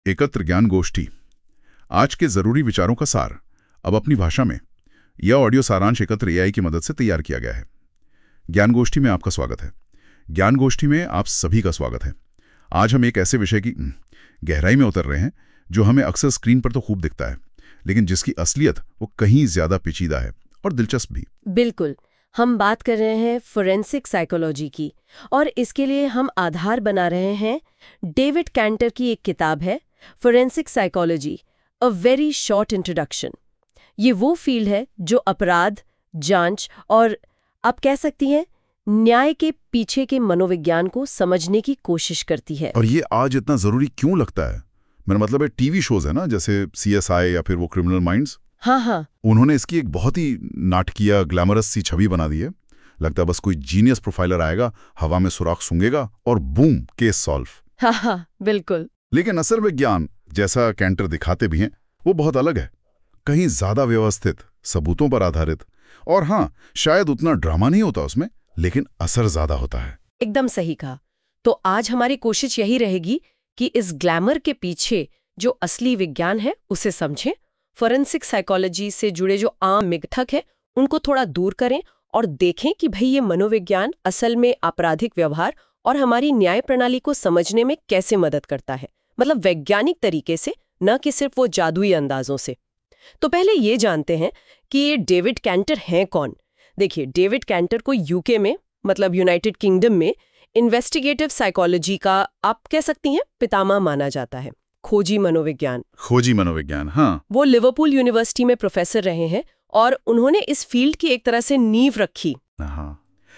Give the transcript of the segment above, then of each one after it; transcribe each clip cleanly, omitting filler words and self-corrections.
एकत्र ज्ञान गोष्ठी, आज के जरूरी विचारों का सार अब अपनी भाषा में। यह ऑडियो सारांश एकत्र एआई की मदद से तैयार किया गया है। ज्ञान गोष्ठी में आपका स्वागत है। ज्ञान गोष्ठी में आप सभी का स्वागत है। आज हम एक ऐसे विषय की गहराई में उतर रहे हैं जो हमें अक्सर स्क्रीन पर तो खूब दिखता है, लेकिन जिसकी असलियत वो कहीं ज्यादा पेचीदा है और दिलचस्प भी। बिल्कुल, हम बात कर रहे हैं फोरेंसिक साइकोलॉजी की, और इसके लिए हम आधार बना रहे हैं डेविड कैंटर की एक किताब है, forensic psychology, a very short introduction. ये वो फील्ड है जो अपराध, जांच और आप कह सकती हैं न्याय के पीछे के मनोविज्ञान को समझने की कोशिश करती है। और ये आज इतना जरूरी क्यों लगता है? मेरा मतलब है टीवी शोज है ना, जैसे CSI या फिर वो क्रिमिनल माइंड्स। हाँ, उन्होंने इसकी एक बहुत ही नाटकीय ग्लैमरस सी छवि बना दी है। लगता है बस कोई जीनियस प्रोफाइलर आएगा, हवा में सुराख सूंघेगा और बूम, केस सॉल्व। हाँ, बिल्कुल। लेकिन असल विज्ञान, जैसा कैंटर दिखाते भी हैं, वो बहुत अलग है। कहीं ज्यादा व्यवस्थित, सबूतों पर आधारित, और हाँ, शायद उतना ड्रामा नहीं होता उसमें, लेकिन असर ज्यादा होता है। एकदम सही कहा। तो आज हमारी कोशिश यही रहेगी कि इस ग्लैमर के पीछे जो असली विज्ञान है उसे समझें, फोरेंसिक साइकोलॉजी से जुड़े जो आम मिथक है उनको थोड़ा दूर करें और देखें कि भाई ये मनोविज्ञान असल में आपराधिक व्यवहार और हमारी न्याय प्रणाली को समझने में कैसे मदद करता है, मतलब वैज्ञानिक तरीके से, न कि सिर्फ वो जादुई अंदाजों से। तो पहले ये जानते हैं कि ये डेविड कैंटर हैं कौन। देखिए, डेविड कैंटर को यूके में, मतलब यूनाइटेड किंगडम में, इन्वेस्टिगेटिव साइकोलॉजी का आप कह सकती हैं पितामह माना जाता है। खोजी मनोविज्ञान, हाँ। वो लिवरपूल यूनिवर्सिटी में प्रोफेसर रहे हैं और उन्होंने इस फील्ड की एक तरह से नींव रखी। हाँ,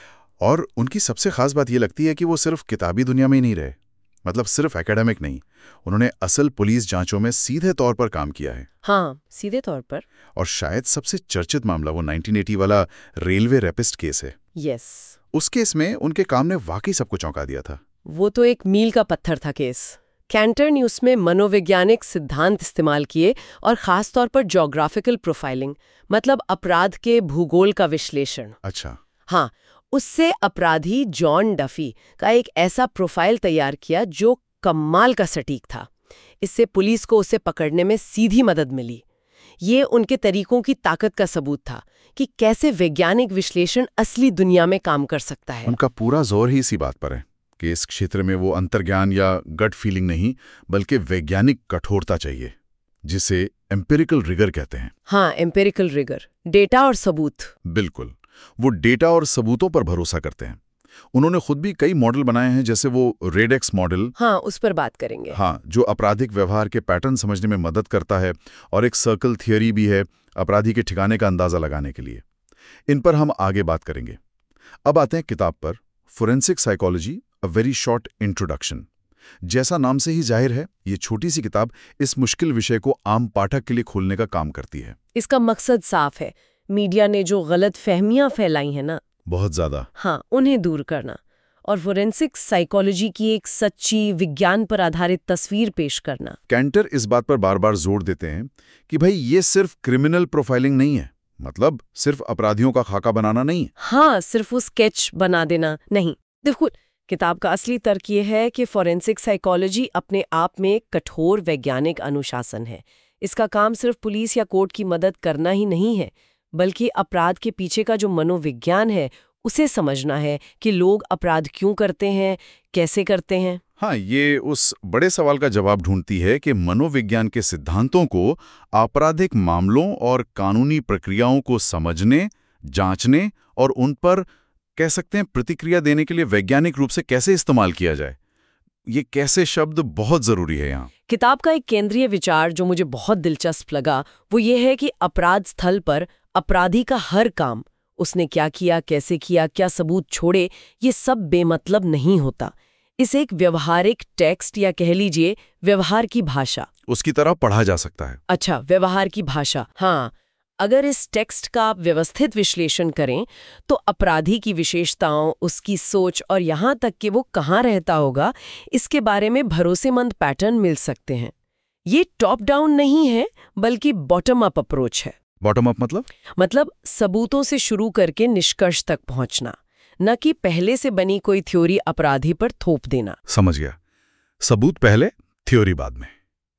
और उनकी सबसे खास बात ये लगती है कि वो सिर्फ किताबी दुनिया में ही नहीं रहे, मतलब सिर्फ एकेडमिक नहीं, उन्होंने असल पुलिस जांचों में सीधे तौर पर काम किया है। हाँ, सीधे तौर पर। और शायद सबसे चर्चित मामला वो 1980 वाला रेलवे रेपिस्ट केस है। यस। उस केस में उनके काम ने वाकई सबको चौंका दिया था। वो तो एक मील का पत्थर था केस। कैंटर ने उसमें मनोवैज्ञानिक सिद्धांत इस्तेमाल किए और खास तौर पर ज्योग्राफिकल प्रोफाइलिंग, मतलब अपराध के भूगोल का विश्लेषण। अच्छा। हाँ, उससे अपराधी जॉन डफी का एक ऐसा प्रोफाइल तैयार किया जो कमाल का सटीक था। इससे पुलिस को उसे पकड़ने में सीधी मदद मिली। ये उनके तरीकों की ताकत का सबूत था कि कैसे वैज्ञानिक विश्लेषण असली दुनिया में काम कर सकता है। उनका पूरा जोर ही इसी बात पर है कि इस क्षेत्र में वो अंतर्ज्ञान या गट फीलिंग नहीं, बल्कि वैज्ञानिक कठोरता चाहिए, जिसे एम्पिरिकल रिगर कहते हैं। हाँ, एम्पिरिकल रिगर, डेटा और सबूत। बिल्कुल, वो डेटा और सबूतों पर भरोसा करते हैं। उन्होंने खुद भी कई मॉडल बनाए हैं, जैसे वो रेडेक्स मॉडल। हाँ, उस पर बात करेंगे। हाँ, जो आपराधिक व्यवहार के पैटर्न समझने में मदद करता है, और एक सर्कल थियरी भी है अपराधी के ठिकाने का अंदाजा लगाने के लिए। इन पर हम आगे बात करेंगे। अब आते हैं किताब पर, forensic psychology, a very short introduction. जैसा नाम से ही जाहिर है, ये छोटी सी किताब इस मुश्किल विषय को आम पाठक के लिए खोलने का काम करती है। इसका मकसद साफ है, मीडिया ने जो गलत फहमियां फैलाई हैं ना, बहुत ज्यादा, हाँ, उन्हें दूर करना और फोरेंसिक साइकोलॉजी की एक सच्ची विज्ञान पर आधारित तस्वीर पेश करना। कैंटर इस बात पर बार बार जोर देते हैं कि भाई ये सिर्फ क्रिमिनल प्रोफाइलिंग नहीं है, मतलब सिर्फ अपराधियों का खाका बनाना नहीं। हाँ, सिर्फ वो स्केच बना देना नहीं। देखो, किताब का असली तर्क ये है कि फोरेंसिक साइकोलॉजी अपने आप में एक कठोर वैज्ञानिक अनुशासन है। इसका काम सिर्फ पुलिस या कोर्ट की मदद करना ही नहीं है, बल्कि अपराध के पीछे का जो मनोविज्ञान है उसे समझना है कि लोग अपराध क्यों करते हैं, कैसे करते हैं। हाँ, ये उस बड़े सवाल का जवाब ढूंढती है कि मनोविज्ञान के सिद्धांतों को आपराधिक मामलों और कानूनी प्रक्रियाओं को समझने, जांचने और उन पर, कह सकते हैं, प्रतिक्रिया देने के लिए वैज्ञानिक रूप से कैसे इस्तेमाल किया जाए। ये कैसे शब्द बहुत जरूरी है यहाँ। किताब का एक केंद्रीय विचार जो मुझे बहुत दिलचस्प लगा वो ये है कि अपराध स्थल पर अपराधी का हर काम, उसने क्या किया, कैसे किया, क्या सबूत छोड़े, ये सब बेमतलब नहीं होता। इसे एक व्यवहारिक टेक्स्ट या कह लीजिए व्यवहार की भाषा, उसकी तरह पढ़ा जा सकता है। अच्छा, व्यवहार की भाषा। हाँ, अगर इस टेक्स्ट का आप व्यवस्थित विश्लेषण करें तो अपराधी की विशेषताओं, उसकी सोच और यहाँ तक कि वो कहाँ रहता होगा, इसके बारे में भरोसेमंद पैटर्न मिल सकते हैं। ये टॉप डाउन नहीं है, बल्कि बॉटम अप अप्रोच है। बॉटम अप मतलब सबूतों से शुरू करके निष्कर्ष तक पहुंचना, न कि पहले से बनी कोई थ्योरी अपराधी पर थोप देना। समझ गया। सबूत पहले, थ्योरी बाद में।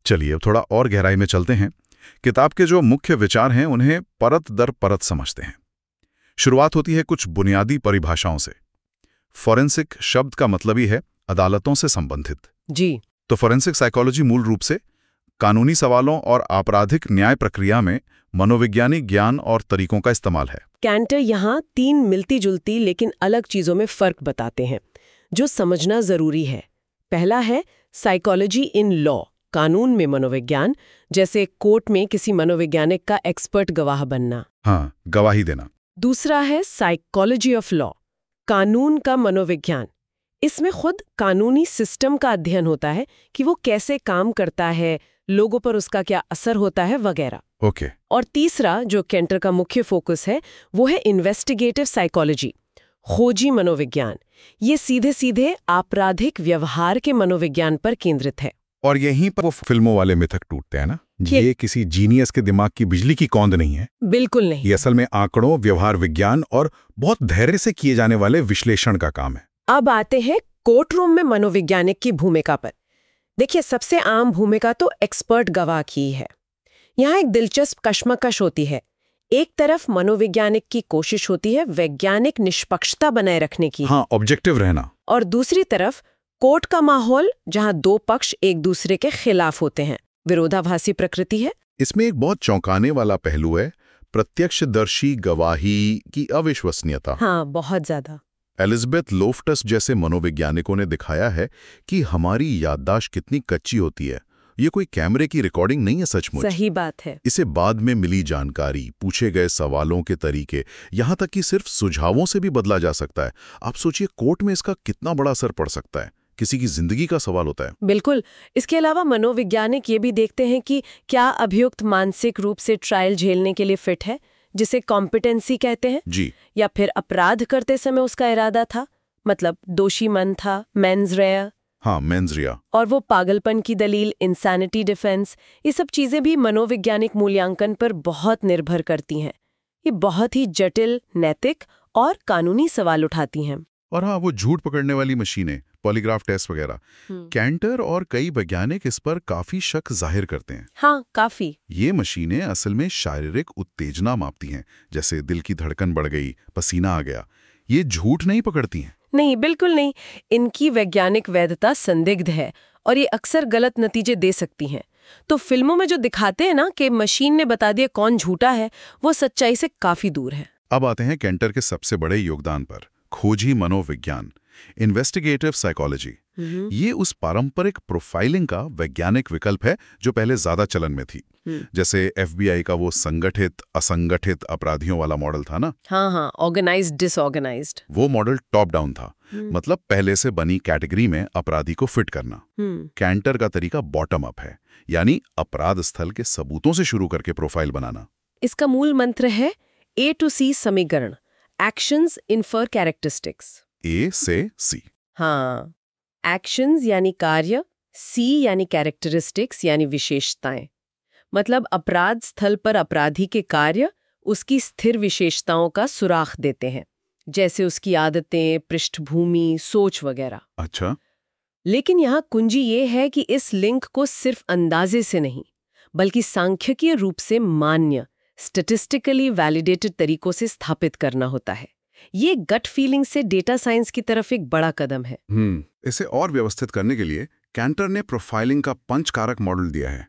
चलिए अब थोड़ा और गहराई में चलते हैं। किताब के जो मुख्य विचार हैं उन्हें परत दर परत समझते हैं। शुरुआत होती है कुछ बुनियादी परिभाषाओं से। फॉरेंसिक शब्द का मतलब ही है अदालतों से संबंधित। जी। तो फॉरेंसिक साइकोलॉजी मूल रूप से कानूनी सवालों और आपराधिक न्याय प्रक्रिया में मनोवैज्ञानिक ज्ञान और तरीकों का इस्तेमाल है। कैंटर यहाँ 3 मिलती जुलती लेकिन अलग चीजों में फर्क बताते हैं जो समझना जरूरी है। पहला है साइकोलॉजी इन लॉ, कानून में मनोविज्ञान, जैसे कोर्ट में किसी मनोवैज्ञानिक का एक्सपर्ट गवाह बनना। हाँ, गवाही देना। दूसरा है साइकोलॉजी ऑफ लॉ, कानून का मनोविज्ञान। इसमें खुद कानूनी सिस्टम का अध्ययन होता है कि वो कैसे काम करता है, लोगों पर उसका क्या असर होता है वगैरह। ओके। और तीसरा जो कैंटर का मुख्य फोकस है वो है इन्वेस्टिगेटिव साइकोलॉजी, खोजी मनोविज्ञान। ये सीधे सीधे आपराधिक व्यवहार के मनोविज्ञान पर केंद्रित है। और यहीं पर वो फिल्मों वाले मिथक टूटते हैं ना, ये किसी जीनियस के दिमाग की बिजली की कौंध नहीं है। बिल्कुल नहीं। ये असल में आंकड़ों, व्यवहार विज्ञान और बहुत धैर्य से किए जाने वाले विश्लेषण का काम है। अब आते हैं कोर्ट रूम में मनोवैज्ञानिक की भूमिका पर। देखिए, सबसे आम भूमिका तो एक्सपर्ट गवाह की है। यहाँ एक दिलचस्प कशमकश होती है। एक तरफ मनोवैज्ञानिक की कोशिश होती है वैज्ञानिक निष्पक्षता बनाए रखने की, हाँ, ऑब्जेक्टिव रहना, और दूसरी तरफ कोर्ट का माहौल जहाँ 2 पक्ष एक दूसरे के खिलाफ होते हैं, विरोधाभासी प्रकृति है। इसमें एक बहुत चौंकाने वाला पहलू है प्रत्यक्षदर्शी गवाही की अविश्वसनीयता। हाँ, बहुत ज्यादा। एलिजाबेथ लोफ्टस जैसे मनोवैज्ञानिकों ने दिखाया है कि हमारी याददाश्त कितनी कच्ची होती है। ये कोई कैमरे की रिकॉर्डिंग नहीं है सचमुच। सही बात है। इसे बाद में मिली जानकारी, पूछे गए सवालों के तरीके, यहाँ तक कि सिर्फ सुझावों से भी बदला जा सकता है। आप सोचिए कोर्ट में इसका कितना बड़ा असर पड़ सकता है। किसी की जिंदगी का सवाल होता है। बिल्कुल। इसके अलावा मनोवैज्ञानिक ये भी देखते हैं कि क्या अभियुक्त मानसिक रूप से ट्रायल झेलने के लिए फिट है, जिसे कॉम्पिटेंसी कहते हैं जी। या फिर अपराध करते समय उसका इरादा था, मतलब दोषी मन था, मेंस रेया। हाँ, मेंस रिया। और वो पागलपन की दलील, इंसैनिटी डिफेंस, ये सब चीजें भी मनोवैज्ञानिक मूल्यांकन पर बहुत निर्भर करती हैं। ये बहुत ही जटिल नैतिक और कानूनी सवाल उठाती हैं। और हाँ, वो झूठ पकड़ने वाली मशीनें, पॉलीग्राफ टेस्ट वगैरह, कैंटर और कई वैज्ञानिक इस पर काफी शक जाहिर करते हैं। हाँ, काफी। ये मशीनें असल में शारीरिक उत्तेजना मापती हैं, जैसे दिल की धड़कन बढ़ गई, पसीना आ गया। ये झूठ नहीं पकड़ती हैं। नहीं, बिल्कुल नहीं। इनकी वैज्ञानिक वैधता संदिग्ध है और ये अक्सर गलत नतीजे दे सकती हैं। तो फिल्मों में जो दिखाते हैं ना कि मशीन ने बता दिया कौन झूठा है, वो सच्चाई से काफी दूर है। अब आते हैं कैंटर के सबसे बड़े योगदान पर, खोजी मनोविज्ञान, इन्वेस्टिगेटिव साइकोलॉजी। ये उस पारंपरिक प्रोफाइलिंग का वैज्ञानिक विकल्प है जो पहले ज्यादा चलन में थी। जैसे FBI का वो संगठित असंगठित अपराधियों वाला मॉडल था ना। हाँ, ऑर्गेनाइज्ड डिसऑर्गेनाइज्ड। वो मॉडल टॉप डाउन था, मतलब पहले से बनी कैटेगरी में अपराधी को फिट करना। कैंटर का तरीका बॉटम अप है, यानी अपराध स्थल के सबूतों से शुरू करके प्रोफाइल बनाना। इसका मूल मंत्र है A to C समीकरण, एक्शंस इन्फर कैरेक्टरिस्टिक्स। A से C। हाँ, एक्शंस यानी कार्य, C यानी कैरेक्टरिस्टिक्स यानी विशेषताएं। मतलब अपराध स्थल पर अपराधी के कार्य उसकी स्थिर विशेषताओं का सुराग देते हैं, जैसे उसकी आदतें, पृष्ठभूमि, सोच वगैरह। अच्छा। लेकिन यहाँ कुंजी ये है कि इस लिंक को सिर्फ अंदाजे से नहीं, बल्कि सांख्यिकीय रूप से मान्य, स्टैटिस्टिकली वैलिडेटेड तरीकों से स्थापित करना होता है। ये गट फीलिंग से डेटा साइंस की तरफ एक बड़ा कदम है। इसे और व्यवस्थित करने के लिए कैंटर ने प्रोफाइलिंग का 5 कारक मॉडल दिया है।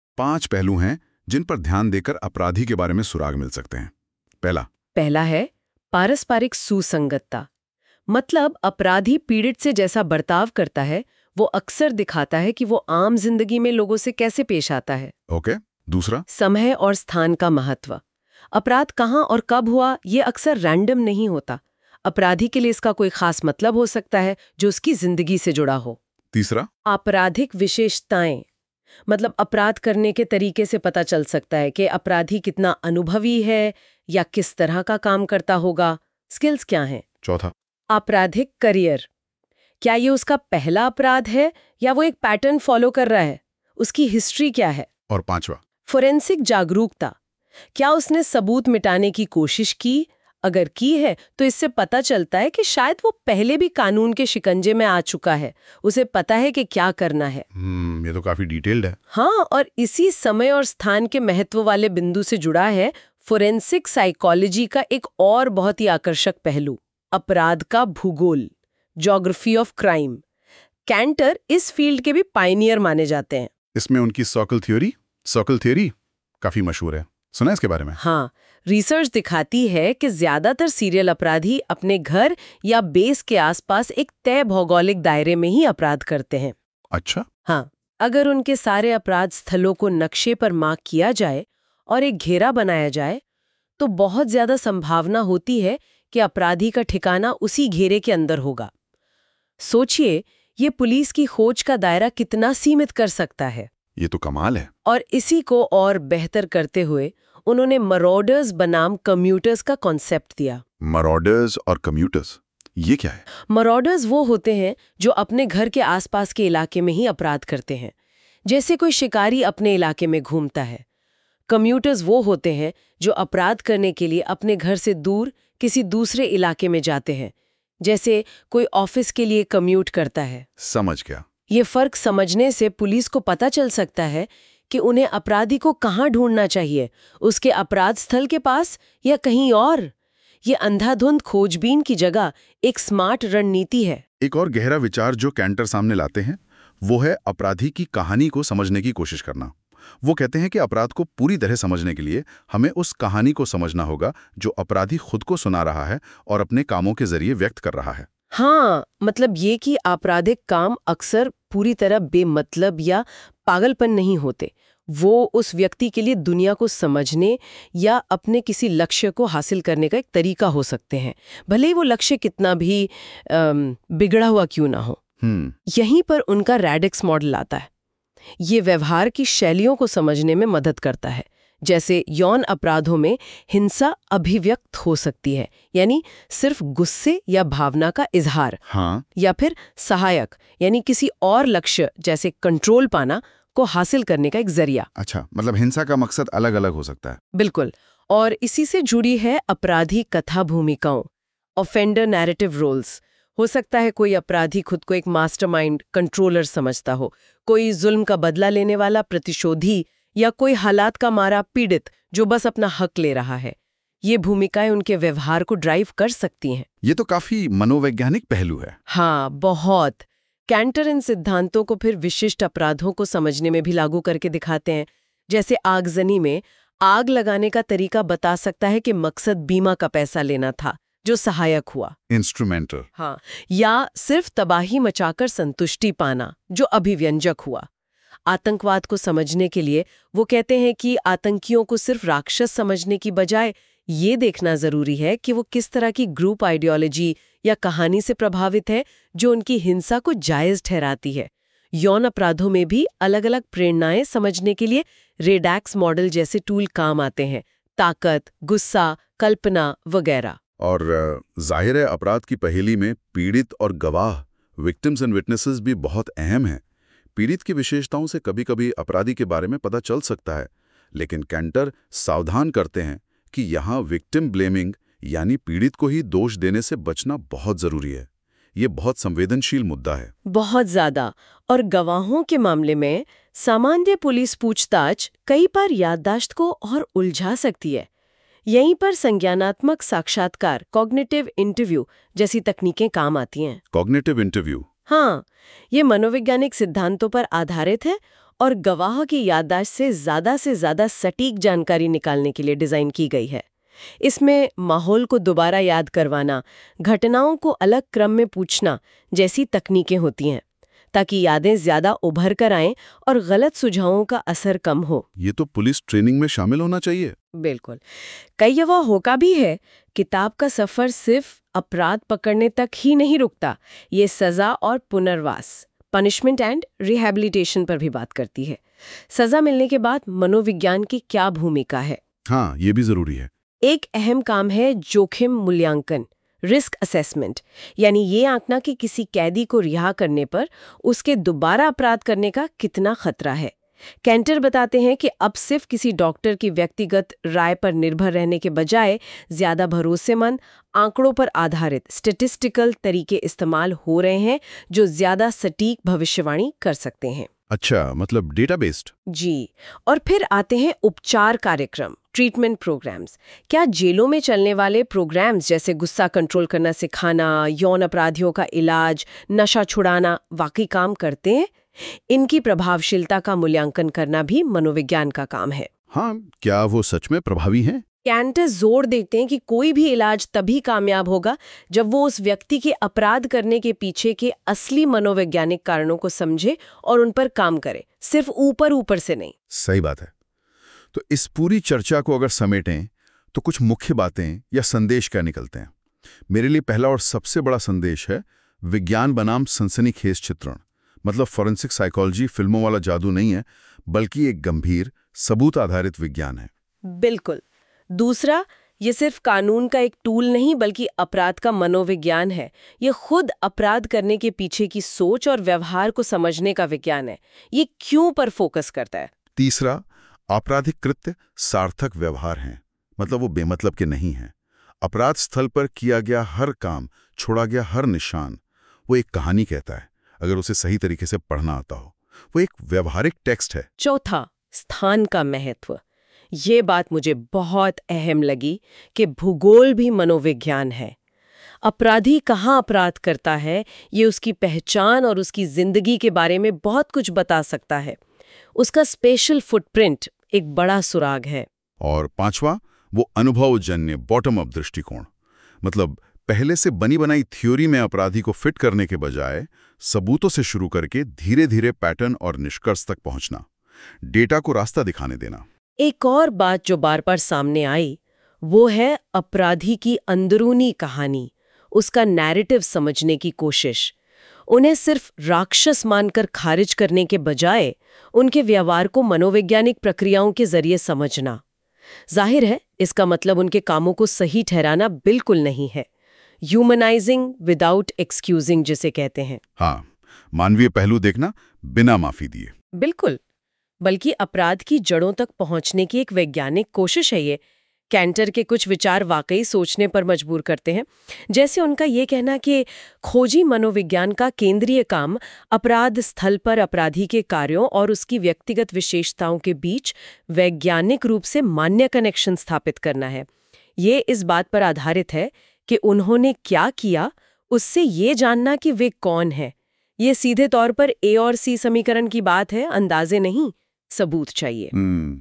5 पहलू हैं जिन पर ध्यान देकर अपराधी के बारे में सुराग मिल सकते हैं। पहला है पारस्परिक सुसंगतता। मतलब अपराधी पीड़ित से जैसा बर्ताव करता है वो अक्सर दिखाता है कि वो आम जिंदगी में लोगों से कैसे पेश आता है। ओके। दूसरा, समय और स्थान का महत्व। अपराध कहाँ और कब हुआ ये अक्सर रैंडम नहीं होता। अपराधी के लिए इसका कोई खास मतलब हो सकता है जो उसकी जिंदगी से जुड़ा हो। तीसरा, आपराधिक विशेषताएं। मतलब अपराध करने के तरीके से पता चल सकता है कि अपराधी कितना अनुभवी है या किस तरह का काम करता होगा, स्किल्स क्या हैं। चौथा, आपराधिक करियर। क्या ये उसका पहला अपराध है या वो एक पैटर्न फॉलो कर रहा है, उसकी हिस्ट्री क्या है। और पांचवा, फोरेंसिक जागरूकता। क्या उसने सबूत मिटाने की कोशिश की, अगर की है तो इससे पता चलता है कि शायद वो पहले भी कानून के शिकंजे में आ चुका है, उसे पता है कि क्या करना है। ये तो काफी डिटेल्ड है। हाँ, और इसी समय और स्थान के महत्व वाले बिंदु से जुड़ा है फोरेंसिक साइकोलॉजी का एक और बहुत ही आकर्षक पहलू, अपराध का भूगोल, ज्योग्राफी ऑफ क्राइम। कैंटर इस फील्ड के भी पायनियर माने जाते हैं। इसमें उनकी सर्कल थ्योरी काफी मशहूर है, सुना है इसके बारे में? हाँ, रिसर्च दिखाती है कि ज्यादातर सीरियल अपराधी अपने घर या बेस के आसपास एक तय भौगोलिक दायरे में ही अपराध करते हैं। अच्छा। हाँ, अगर उनके सारे अपराध स्थलों को नक्शे पर मार्क किया जाए और एक घेरा बनाया जाए, तो बहुत ज्यादा संभावना होती है कि अपराधी का ठिकाना उसी घेरे के अंदर होगा। सोचिए, ये पुलिस की खोज का दायरा कितना सीमित कर सकता है। ये तो कमाल है। और इसी को और बेहतर करते हुए उन्होंने मरॉडर्स बनाम कम्यूटर्स का कॉन्सेप्ट दिया। मरॉडर्स और कम्यूटर्स, ये क्या है? मरॉडर्स वो होते हैं जो अपने घर के आसपास के इलाके में ही अपराध करते हैं, जैसे कोई शिकारी अपने इलाके में घूमता है। कम्यूटर्स वो होते हैं जो अपराध करने के लिए अपने घर से दूर किसी दूसरे इलाके में जाते हैं, जैसे कोई ऑफिस के लिए कम्यूट करता है। समझ गया। ये फर्क समझने से पुलिस को पता चल सकता है कि उन्हें अपराधी को कहाँ ढूंढना चाहिए, उसके अपराध स्थल के पास या कहीं और। ये अंधाधुंध खोजबीन की जगह एक स्मार्ट रणनीति है। एक और गहरा विचार जो कैंटर सामने लाते हैं वो है अपराधी की कहानी को समझने की कोशिश करना। वो कहते हैं कि अपराध को पूरी तरह समझने के लिए हमें उस कहानी को समझना होगा जो अपराधी खुद को सुना रहा है और अपने कामों के जरिए व्यक्त कर रहा है। हाँ, मतलब ये कि आपराधिक काम अक्सर पूरी तरह बेमतलब या पागलपन नहीं होते। वो उस व्यक्ति के लिए दुनिया को समझने या अपने किसी लक्ष्य को हासिल करने का एक तरीका हो सकते हैं, भले ही वो लक्ष्य कितना भी बिगड़ा हुआ क्यों ना हो। यहीं पर उनका रैडिक्स मॉडल आता है। ये व्यवहार की शैलियों को समझने में मदद करता है। जैसे यौन अपराधों में हिंसा अभिव्यक्त हो सकती है, यानी सिर्फ गुस्से या भावना का इजहार। हाँ। या फिर सहायक, यानी किसी और लक्ष्य जैसे कंट्रोल पाना को हासिल करने का एक जरिया। अच्छा, मतलब हिंसा का मकसद अलग अलग हो सकता है। बिल्कुल। और इसी से जुड़ी है अपराधी कथा भूमिकाओं, ऑफेंडर नैरेटिव रोल्स। हो सकता है कोई अपराधी खुद को एक मास्टरमाइंड, कंट्रोलर समझता हो, कोई जुल्म का बदला लेने वाला प्रतिशोधी, या कोई हालात का मारा पीड़ित जो बस अपना हक ले रहा है। ये भूमिकाएं उनके व्यवहार को ड्राइव कर सकती हैं। ये तो काफी मनोवैज्ञानिक पहलू है। हाँ, बहुत। कैंटर इन सिद्धांतों को फिर विशिष्ट अपराधों को समझने में भी लागू करके दिखाते हैं। जैसे आगजनी में आग लगाने का तरीका बता सकता है कि मकसद बीमा का पैसा लेना था, जो सहायक हुआ, इंस्ट्रूमेंटल। हाँ, या सिर्फ तबाही मचाकर संतुष्टि पाना, जो अभिव्यंजक हुआ। आतंकवाद को समझने के लिए वो कहते हैं कि आतंकियों को सिर्फ राक्षस समझने की बजाय ये देखना जरूरी है कि वो किस तरह की ग्रुप आइडियोलॉजी या कहानी से प्रभावित है जो उनकी हिंसा को जायज ठहराती है। यौन अपराधों में भी अलग अलग प्रेरणाएं समझने के लिए रेडैक्स मॉडल जैसे टूल काम आते हैं, ताकत, गुस्सा, कल्पना वगैरह। और जाहिर है अपराध की पहेली में पीड़ित और गवाह, विक्टिम्स एंड विटनेसेस भी बहुत अहम हैं। पीड़ित की विशेषताओं से कभी-कभी अपराधी के बारे में पता चल सकता है, लेकिन कैंटर सावधान करते हैं कि यहाँ विक्टिम ब्लेमिंग यानी पीड़ित को ही दोष देने से बचना बहुत जरूरी है। ये बहुत संवेदनशील मुद्दा है। बहुत ज्यादा। और गवाहों के मामले में सामान्य पुलिस पूछताछ कई बार याददाश्त को और उलझा सकती है। यहीं पर संज्ञानात्मक साक्षात्कार, कॉग्निटिव इंटरव्यू जैसी तकनीकें काम आती हैं। Cognitive interview? हाँ, ये मनोवैज्ञानिक सिद्धांतों पर आधारित है और गवाह की याददाश्त से ज्यादा सटीक जानकारी निकालने के लिए डिजाइन की गई है। इसमें माहौल को दोबारा याद करवाना, घटनाओं को अलग क्रम में पूछना जैसी तकनीकें होती हैं, ताकि यादें ज्यादा उभर कर आएं और गलत सुझावों का असर कम हो। ये तो पुलिस ट्रेनिंग में शामिल होना चाहिए। बिल्कुल। कई जगह होका भी है। किताब का सफर सिर्फ अपराध पकड़ने तक ही नहीं रुकता, ये सजा और पुनर्वास, पनिशमेंट एंड रिहैबिलिटेशन पर भी बात करती है। सजा मिलने के बाद मनोविज्ञान की क्या भूमिका है? हाँ, ये भी जरूरी है। एक अहम काम है जोखिम मूल्यांकन, रिस्क असेसमेंट, यानी ये आंकना कि किसी कैदी को रिहा करने पर उसके दोबारा अपराध करने का कितना खतरा है। कैंटर बताते हैं कि अब सिर्फ किसी डॉक्टर की व्यक्तिगत राय पर निर्भर रहने के बजाय ज्यादा भरोसेमंद, आंकड़ों पर आधारित स्टैटिस्टिकल तरीके इस्तेमाल हो रहे हैं जो ज्यादा सटीक भविष्यवाणी कर सकते हैं। अच्छा, मतलब डेटा बेस्ड। जी। और फिर आते हैं उपचार कार्यक्रम, ट्रीटमेंट प्रोग्राम्स। क्या जेलों में चलने वाले प्रोग्राम्स जैसे गुस्सा कंट्रोल करना सिखाना, यौन अपराधियों का इलाज, नशा छुड़ाना वाकई काम करते हैं? इनकी प्रभावशीलता का मूल्यांकन करना भी मनोविज्ञान का काम है। हाँ, क्या वो सच में प्रभावी हैं? कैंटर जोर देते हैं कि कोई भी इलाज तभी कामयाब होगा जब वो उस व्यक्ति के अपराध करने के पीछे के असली मनोवैज्ञानिक कारणों को समझे और उन पर काम करे, सिर्फ ऊपर ऊपर से नहीं। सही बात है। तो इस पूरी चर्चा को अगर समेटें तो कुछ मुख्य बातें या संदेश क्या निकलते हैं? मेरे लिए पहला और सबसे बड़ा संदेश है विज्ञान बनाम सनसनीखेज चित्रण। मतलब फॉरेंसिक साइकोलॉजी फिल्मों वाला जादू नहीं है, बल्कि एक गंभीर सबूत आधारित विज्ञान है। बिल्कुल। दूसरा, ये सिर्फ कानून का एक टूल नहीं बल्कि अपराध का मनोविज्ञान है। ये खुद अपराध करने के पीछे की सोच और व्यवहार को समझने का विज्ञान है। ये क्यों पर फोकस करता है। तीसरा, आपराधिक कृत्य सार्थक व्यवहार हैं, मतलब वो बेमतलब के नहीं हैं। अपराध स्थल पर किया गया हर काम, छोड़ा गया हर निशान, वो एक कहानी कहता है, अगर उसे सही तरीके से पढ़ना आता हो। वो एक व्यवहारिक टेक्स्ट है। चौथा, स्थान का महत्व। ये बात मुझे बहुत अहम लगी कि भूगोल भी मनोविज्ञान है। अपराधी कहाँ अपराध करता है, ये उसकी पहचान और उसकी जिंदगी के बारे में बहुत कुछ बता सकता है। उसका स्पेशल फुटप्रिंट एक बड़ा सुराग है। और पांचवा, वो अनुभवजन्य बॉटम अप दृष्टिकोण। मतलब पहले से बनी बनाई थ्योरी में अपराधी को फिट करने के बजाय सबूतों से शुरू करके धीरे धीरे पैटर्न और निष्कर्ष तक पहुंचना, डेटा को रास्ता दिखाने देना। एक और बात जो बार बार सामने आई वो है अपराधी की अंदरूनी कहानी, उसका नैरेटिव समझने की कोशिश। उन्हें सिर्फ राक्षस मानकर खारिज करने के बजाय उनके व्यवहार को मनोवैज्ञानिक प्रक्रियाओं के जरिए समझना। जाहिर है इसका मतलब उनके कामों को सही ठहराना बिल्कुल नहीं है। ह्यूमनाइजिंग विदाउट एक्सक्यूजिंग जिसे कहते हैं। हाँ, मानवीय पहलू देखना बिना माफी दिए। बिल्कुल, बल्कि अपराध की जड़ों तक पहुंचने की एक वैज्ञानिक कोशिश है ये। कैंटर के कुछ विचार वाकई सोचने पर मजबूर करते हैं। जैसे उनका ये कहना कि खोजी मनोविज्ञान का केंद्रीय काम अपराध स्थल पर अपराधी के कार्यों और उसकी व्यक्तिगत विशेषताओं के बीच वैज्ञानिक रूप से मान्य कनेक्शन स्थापित करना है। ये इस बात पर आधारित है कि उन्होंने क्या किया, उससे ये जानना कि वे कौन है। ये सीधे तौर पर ए और सी समीकरण की बात है, अंदाजे नहीं, सबूत चाहिए।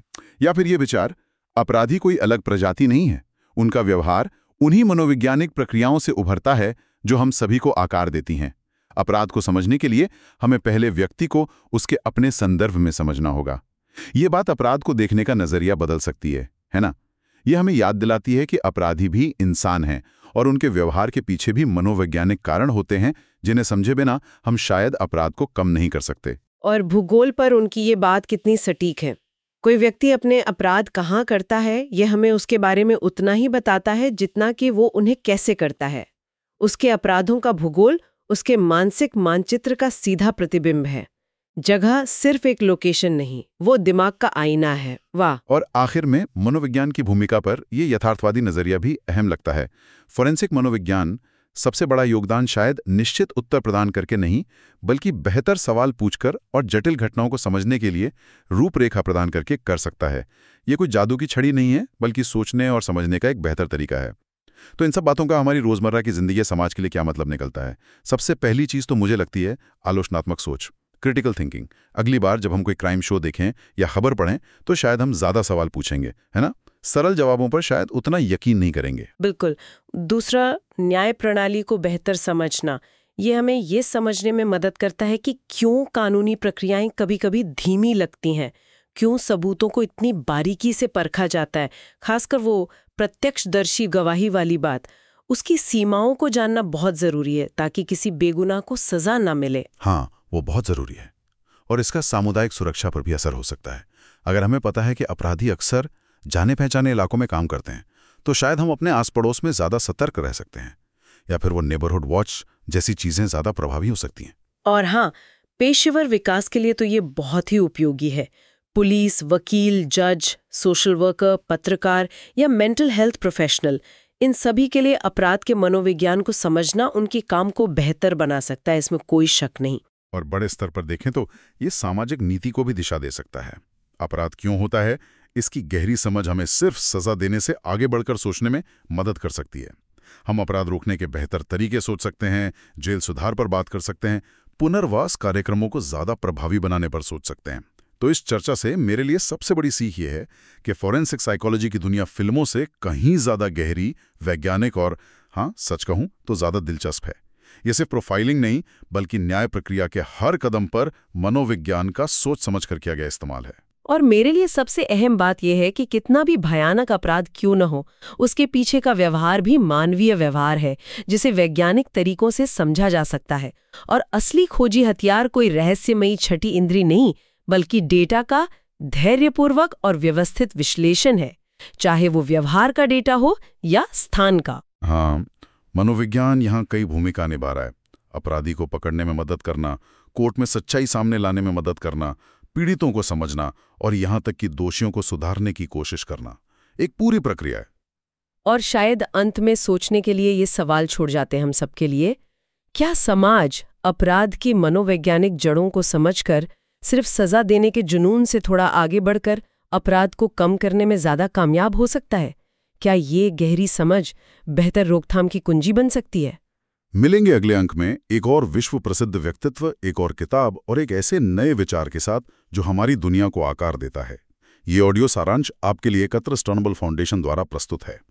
या फिर ये विचार अपराधी कोई अलग प्रजाति नहीं है, उनका व्यवहार उन्हीं मनोवैज्ञानिक प्रक्रियाओं से उभरता है जो हम सभी को आकार देती हैं। अपराध को समझने के लिए हमें पहले व्यक्ति को उसके अपने संदर्भ में समझना होगा। ये बात अपराध को देखने का नजरिया बदल सकती है ना? ये हमें याद दिलाती है कि अपराधी भी इंसान हैं और उनके व्यवहार के पीछे भी मनोवैज्ञानिक कारण होते हैं जिन्हें समझे बिना हम शायद अपराध को कम नहीं कर सकते। और भूगोल पर उनकी ये बात कितनी सटीक है। कोई व्यक्ति अपने अपराध कहाँ करता है, यह हमें उसके बारे में उतना ही बताता है जितना कि वो उन्हें कैसे करता है। उसके अपराधों का भूगोल उसके मानसिक मानचित्र का सीधा प्रतिबिंब है। जगह सिर्फ एक लोकेशन नहीं, वो दिमाग का आईना है। वाह। और आखिर में मनोविज्ञान की भूमिका पर यह यथार्थवादी नजरिया भी अहम लगता है। फोरेंसिक मनोविज्ञान सबसे बड़ा योगदान शायद निश्चित उत्तर प्रदान करके नहीं, बल्कि बेहतर सवाल पूछकर और जटिल घटनाओं को समझने के लिए रूपरेखा प्रदान करके कर सकता है। ये कोई जादू की छड़ी नहीं है, बल्कि सोचने और समझने का एक बेहतर तरीका है। तो इन सब बातों का हमारी रोजमर्रा की जिंदगी समाज के लिए क्या मतलब निकलता है? सबसे पहली चीज तो मुझे लगती है आलोचनात्मक सोच, क्रिटिकल थिंकिंग। अगली बार जब हम कोई क्राइम शो देखें या खबर पढ़ें तो शायद हम ज्यादा सवाल पूछेंगे, है ना? सरल जवाबों पर शायद उतना यकीन नहीं करेंगे। बिल्कुल। दूसरा, न्याय प्रणाली को बेहतर समझना। ये हमें ये समझने में मदद करता है कि क्यों कानूनी प्रक्रियाएं कभी-कभी धीमी लगती हैं, क्यों सबूतों को इतनी बारीकी से परखा जाता है। खासकर वो प्रत्यक्षदर्शी गवाही वाली बात, उसकी सीमाओं को जानना बहुत जरूरी है ताकि किसी बेगुनाह को सजा ना मिले। हाँ, वो बहुत जरूरी है। और इसका सामुदायिक सुरक्षा पर भी असर हो सकता है। अगर हमें पता है कि अपराधी अक्सर जाने पहचाने इलाकों में काम करते हैं, तो शायद हम अपने आस पड़ोस में ज्यादा सतर्क रह सकते हैं, या फिर वो नेबरहुड वॉच जैसी चीजें ज्यादा प्रभावी हो सकती हैं। और हाँ, पेशेवर विकास के लिए तो ये बहुत ही उपयोगी है। पुलिस, वकील, जज, सोशल वर्कर, पत्रकार या मेंटल हेल्थ प्रोफेशनल, इन सभी के लिए अपराध के मनोविज्ञान को समझना उनके काम को बेहतर बना सकता है, इसमें कोई शक नहीं। और बड़े स्तर पर देखें तो ये सामाजिक नीति को भी दिशा दे सकता है। अपराध क्यों होता है, इसकी गहरी समझ हमें सिर्फ सजा देने से आगे बढ़कर सोचने में मदद कर सकती है। हम अपराध रोकने के बेहतर तरीके सोच सकते हैं, जेल सुधार पर बात कर सकते हैं, पुनर्वास कार्यक्रमों को ज्यादा प्रभावी बनाने पर सोच सकते हैं। तो इस चर्चा से मेरे लिए सबसे बड़ी सीख ये है कि फॉरेंसिक साइकोलॉजी की दुनिया फिल्मों से कहीं ज्यादा गहरी, वैज्ञानिक और हाँ, सच कहूं तो ज्यादा दिलचस्प है। ये सिर्फ प्रोफाइलिंग नहीं, बल्कि न्याय प्रक्रिया के हर कदम पर मनोविज्ञान का सोच समझ कर किया गया इस्तेमाल है। और मेरे लिए सबसे अहम बात यह है कि कितना भी भयानक अपराध क्यों न हो, उसके पीछे का व्यवहार भी मानवीय व्यवहार है, जिसे वैज्ञानिक तरीकों से समझा जा सकता है। और असली खोजी हथियार कोई रहस्यमयी छठी इंद्री नहीं, बल्कि डेटा का धैर्यपूर्वक और व्यवस्थित विश्लेषण है, चाहे वो व्यवहार का डेटा हो या स्थान का। हाँ, मनोविज्ञान यहाँ कई भूमिका निभा रहा है। अपराधी को पकड़ने में मदद करना, कोर्ट में सच्चाई सामने लाने में मदद करना, पीड़ितों को समझना और यहाँ तक कि दोषियों को सुधारने की कोशिश करना, एक पूरी प्रक्रिया है। और शायद अंत में सोचने के लिए ये सवाल छोड़ जाते हैं हम सबके लिए, क्या समाज अपराध की मनोवैज्ञानिक जड़ों को समझकर सिर्फ सजा देने के जुनून से थोड़ा आगे बढ़कर अपराध को कम करने में ज्यादा कामयाब हो सकता है? क्या ये गहरी समझ बेहतर रोकथाम की कुंजी बन सकती है? मिलेंगे अगले अंक में एक और विश्व प्रसिद्ध व्यक्तित्व, एक और किताब और एक ऐसे नए विचार के साथ जो हमारी दुनिया को आकार देता है। ये ऑडियो सारांश आपके लिए एकत्र स्टर्नबल फाउंडेशन द्वारा प्रस्तुत है।